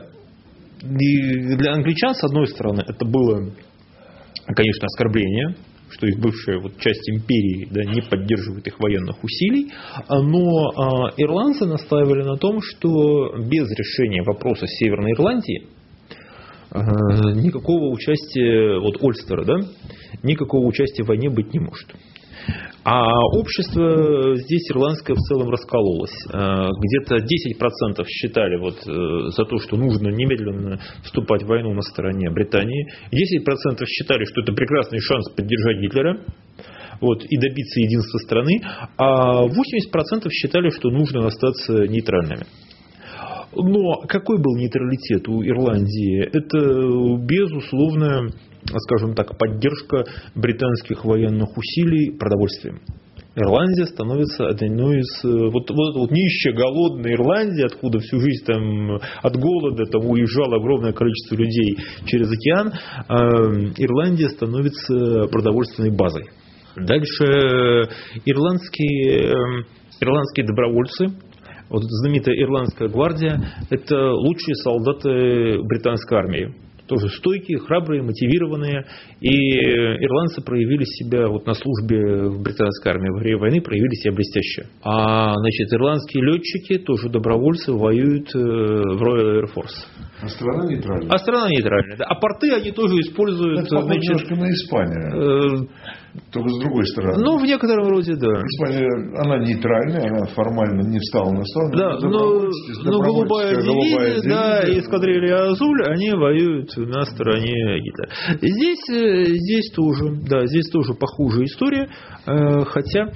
и для англичан, с одной стороны, это было, конечно, оскорбление, что их бывшая вот часть империи, да, не поддерживает их военных усилий, но э, ирландцы настаивали на том, что без решения вопроса Северной Ирландии э, никакого участия, вот Ольстера, да, никакого участия в войне быть не может. А общество здесь ирландское в целом раскололось. Где-то десять процентов считали вот за то, что нужно немедленно вступать в войну на стороне Британии. десять процентов считали, что это прекрасный шанс поддержать Гитлера, вот, и добиться единства страны. А восемьдесят процентов считали, что нужно остаться нейтральными. Но какой был нейтралитет у Ирландии? Это, безусловно, скажем так, поддержка британских военных усилий продовольствием. Ирландия становится одной из... Вот, вот эта вот нищая, голодная Ирландия, откуда всю жизнь там, от голода там, уезжало огромное количество людей через океан, э, Ирландия становится продовольственной базой. Дальше ирландские, э, ирландские добровольцы, вот эта знаменитая Ирландская гвардия, это лучшие солдаты британской армии. Тоже стойкие, храбрые, мотивированные. И ирландцы проявили себя вот на службе в британской армии во время войны, проявили себя блестяще. А, значит, ирландские летчики, тоже добровольцы, воюют в Royal Air Force. А страна нейтральная? А страна нейтральная, да. А порты они тоже используют... Это похоже немножко на Испанию. Э, Только с другой стороны. Ну, в некотором роде, да. Испания, она нейтральная, она формально не встала на сторону. Да, но, но голубая дивизия, да, и эскадрилья Азуль, они воюют на стороне Гитлера. Здесь, здесь тоже, да, здесь тоже похожая история, хотя...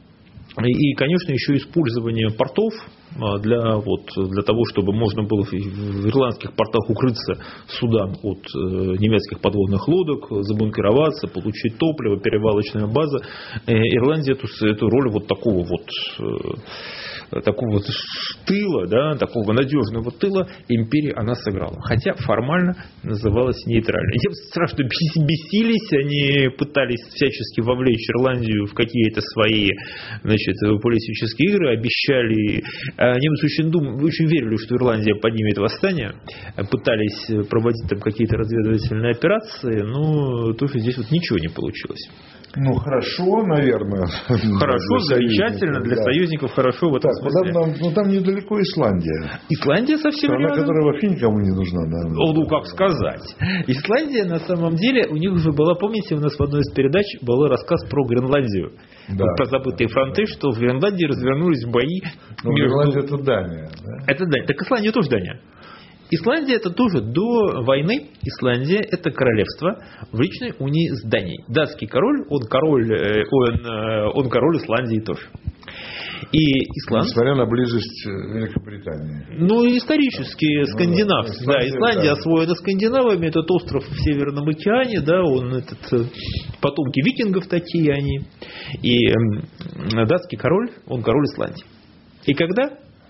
И, конечно, еще использование портов для, вот, для того, чтобы можно было в ирландских портах укрыться судам от немецких подводных лодок, забункероваться, получить топливо, перевалочная база. Ирландия эту, эту роль вот такого вот, такого вот тыла, да, такого надежного тыла империи она сыграла. Хотя формально называлась нейтральной. Я страшно бесились, они пытались всячески вовлечь Ирландию в какие-то свои, значит, политические игры, обещали. Немцы очень, дум, очень верили, что Ирландия поднимет восстание, пытались проводить там какие-то разведывательные операции, но тоже здесь вот ничего не получилось. Ну, хорошо, наверное. Хорошо, замечательно. Для да. союзников хорошо в этом так, смысле. Там, ну, там недалеко Исландия. Исландия совсем страна, рядом. Которая вообще никому не нужна. Наверное. Ну, как сказать. Исландия, на самом деле, у них уже была, помните, у нас в одной из передач был рассказ про Гренландию. Да. Вот про забытые фронты, что в Гренландии развернулись бои. Но между... Гренландия это Дания. Да? Это Дания. Так Исландия тоже Дания. Исландия это тоже до войны. Исландия это королевство в личной унии с Данией. Датский король, он король, он, он король Исландии тоже. И Исланд... Несмотря на близость Великобритании. Ну, исторически, ну, скандинав. Да, Исландия, да, Исландия да. освоена скандинавами. Этот остров в Северном океане, да, он этот, потомки викингов такие они. И э, датский король, он король Исландии. И когда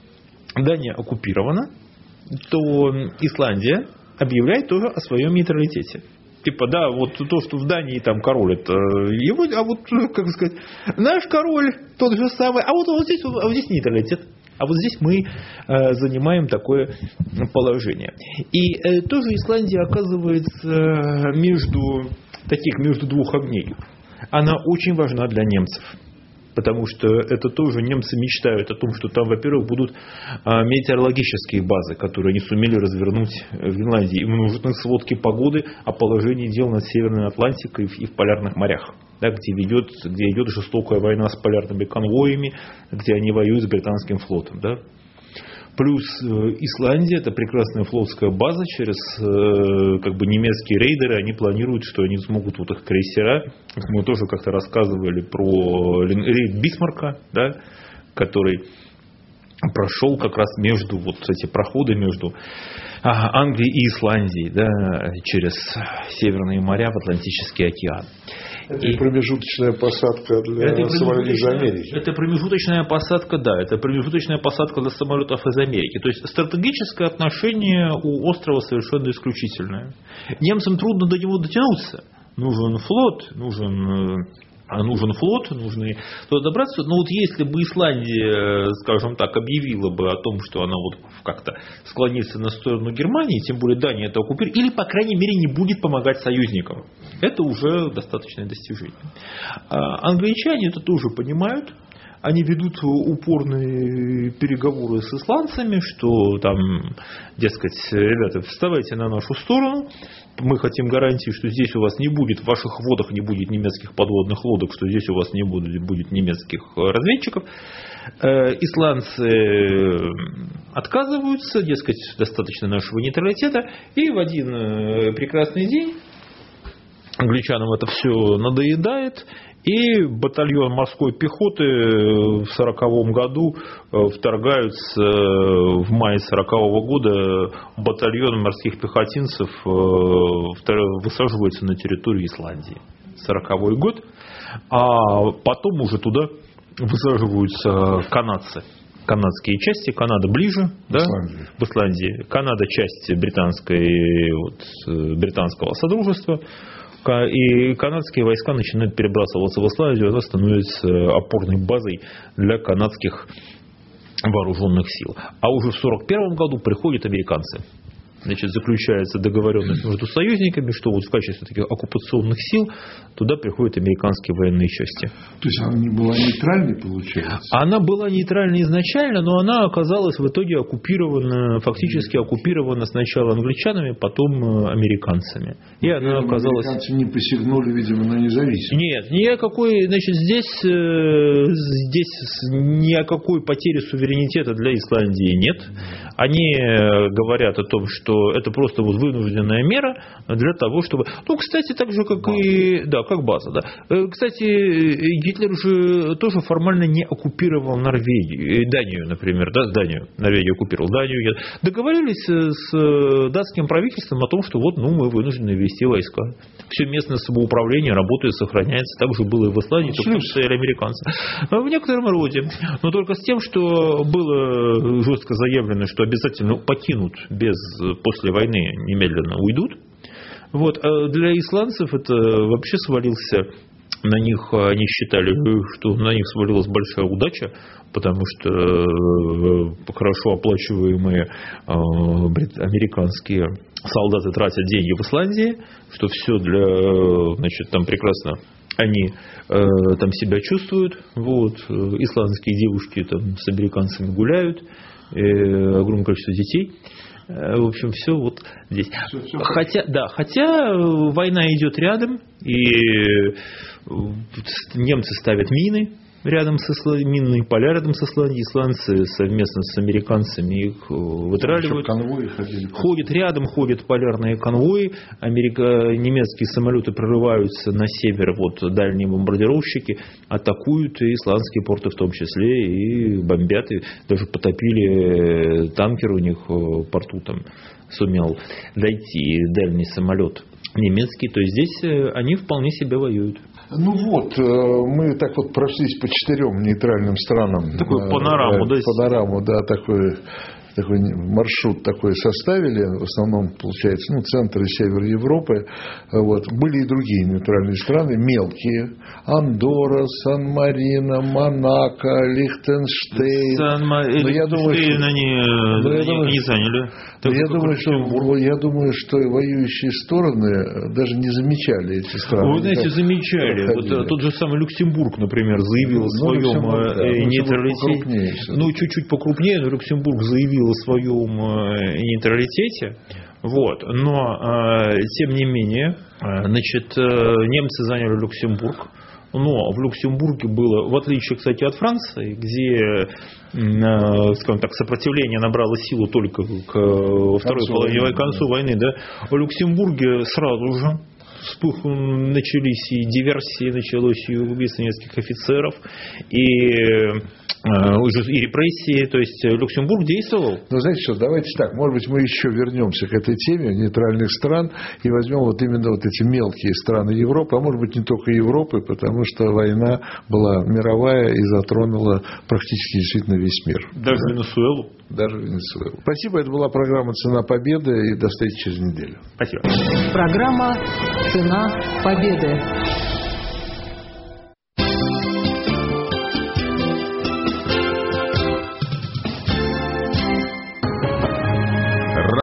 Дания оккупирована, то Исландия объявляет тоже о своем нейтралитете. Типа, да, вот то, что в Дании там король, это его, а вот, как сказать, наш король тот же самый, а вот, вот, здесь, а вот здесь нейтралитет, а вот здесь мы э, занимаем такое положение. И э, тоже Исландия оказывается между, таких, между двух огней. Она очень важна для немцев. Потому что это тоже немцы мечтают о том, что там, во-первых, будут метеорологические базы, которые они сумели развернуть в Финляндии. Им нужны сводки погоды о положении дел над Северной Атлантикой и в полярных морях, да, где, ведет, где идет жестокая война с полярными конвоями, где они воюют с британским флотом. Да. Плюс Исландия – это прекрасная флотская база, через как бы, немецкие рейдеры, они планируют, что они смогут вот их крейсера, мы тоже как-то рассказывали про рейд Бисмарка, да, который прошел как раз между, вот эти проходы между Англией и Исландией, да, через Северные моря в Атлантический океан. Это и промежуточная посадка для самолетов из Америки. Это промежуточная посадка, да, это промежуточная посадка для самолетов из Америки. То есть стратегическое отношение у острова совершенно исключительное. Немцам трудно до него дотянуться. Нужен флот, нужен... нужен флот, нужно туда добраться. Но вот если бы Исландия, скажем так, объявила бы о том, что она вот как-то склонится на сторону Германии, тем более Дания это оккупирует, или, по крайней мере, не будет помогать союзникам, это уже достаточное достижение. А англичане это тоже понимают. Они ведут упорные переговоры с исландцами, что там, дескать, ребята, вставайте на нашу сторону, мы хотим гарантии, что здесь у вас не будет, в ваших водах не будет немецких подводных лодок, что здесь у вас не будет, будет немецких разведчиков. Исландцы отказываются, дескать, достаточно нашего нейтралитета, и в один прекрасный день англичанам это все надоедает, и батальон морской пехоты в сороковом году вторгаются в мае сорокового года, батальон морских пехотинцев высаживается на территории Исландии. сороковой год, а потом уже туда высаживаются канадцы. Канадские части, Канада ближе, да, в Исландии. Канада часть британской, вот, британского содружества. И канадские войска начинают перебрасываться в Исландию, она становится опорной базой для канадских вооруженных сил. А уже в сорок первом году приходят американцы. Значит, заключается договоренность между союзниками, что вот в качестве таких оккупационных сил туда приходят американские военные части. То есть она не была нейтральной, получается? Она была нейтральной изначально, но она оказалась в итоге оккупирована, фактически оккупирована сначала англичанами, потом американцами. И она оказалась... Американцы не посягнули, видимо, на независимость. Нет, ни о какой, значит, здесь, здесь ни о какой потере суверенитета для Исландии нет. Они говорят о том, что это просто вот вынужденная мера для того, чтобы... Ну, кстати, так же, как база. И... Да, как база, да. Кстати, Гитлер же тоже формально не оккупировал Норвегию. Данию, например, да, Данию. Норвегию оккупировал. Данию. Договорились с датским правительством о том, что вот, ну, мы вынуждены ввести войска. Все местное самоуправление работает, сохраняется. Так же было и в Исландии, только стояли американцы. В некотором роде. Но только с тем, что было жестко заявлено, что обязательно покинут без... после войны немедленно уйдут. Вот. А для исландцев это вообще свалился на них, они считали, что на них свалилась большая удача, потому что хорошо оплачиваемые американские солдаты тратят деньги в Исландии, что все для, значит, там прекрасно они э, там себя чувствуют, вот, исландские девушки там с американцами гуляют, э, огромное количество детей. В общем, все вот здесь. Все, все хотя, да, хотя война идет рядом, и немцы ставят мины рядом с Исландией, минные поля рядом с Исландией. Исландцы совместно с американцами их вытравливают. Конвои ходили. Ходят рядом, ходят полярные конвои. Америка... Немецкие самолеты прорываются на север, вот дальние бомбардировщики атакуют и исландские порты в том числе, и бомбят, и даже потопили танкер у них в порту, там сумел дойти дальний самолет немецкий. То есть здесь они вполне себе воюют. Ну вот, мы так вот прошлись по четырем нейтральным странам. Такую панораму, да? Панораму, да, такой, такой маршрут такой составили. В основном, получается, ну, центр и север Европы. Вот. Были и другие нейтральные страны, мелкие. Андорра, Сан-Марино, Монако, Лихтенштейн. Сан-Марино, я думаю, что... они но я думаю, не заняли. Но я, думаю, что, я думаю, что воюющие стороны даже не замечали эти страны. Вы знаете, замечали. Вот, тот же самый Люксембург, например, заявил о своем да, нейтралитете. Ну, чуть-чуть покрупнее, но Люксембург заявил о своем нейтралитете. Вот. Но, тем не менее, значит, немцы заняли Люксембург. Но в Люксембурге было, в отличие, кстати, от Франции, где, скажем так, сопротивление набрало силу только к второй половине, к концу войны, да, в Люксембурге сразу же вспух... начались и диверсии, началось и убийство нескольких офицеров, и уже и репрессии, то есть Люксембург действовал. Ну, знаете что, давайте так, может быть, мы еще вернемся к этой теме нейтральных стран и возьмем вот именно вот эти мелкие страны Европы, а может быть, не только Европы, потому что война была мировая и затронула практически действительно весь мир. Даже Венесуэлу. Даже Венесуэлу. Спасибо, это была программа «Цена победы», и до встречи через неделю. Спасибо. Программа «Цена победы».